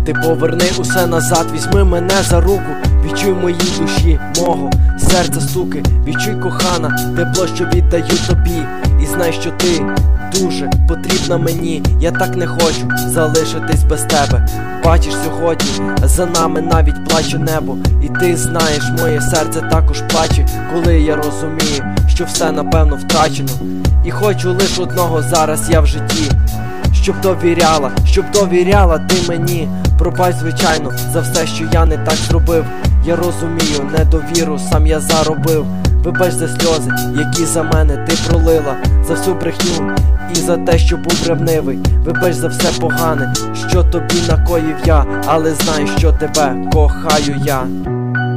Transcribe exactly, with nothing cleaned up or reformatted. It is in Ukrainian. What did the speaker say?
Ти поверни усе назад, візьми мене за руку, відчуй в моїй душі мого серця стуки, відчуй, кохана, тепло, що віддаю тобі. І знай, що ти дуже потрібна мені. Я так не хочу залишитись без тебе. Бачиш, сьогодні за нами навіть плаче небо. І ти знаєш, моє серце також плаче, коли я розумію, що все напевно втрачено. І хочу лиш одного зараз я в житті, щоб довіряла, щоб довіряла ти мені. Пробач, звичайно, за все, що я не так зробив. Я розумію, недовіру сам я заробив. Вибач за сльози, які за мене ти пролила, за всю брехню і за те, що був ревнивий. Вибач за все погане, що тобі накоїв я, але знаю, що тебе кохаю я.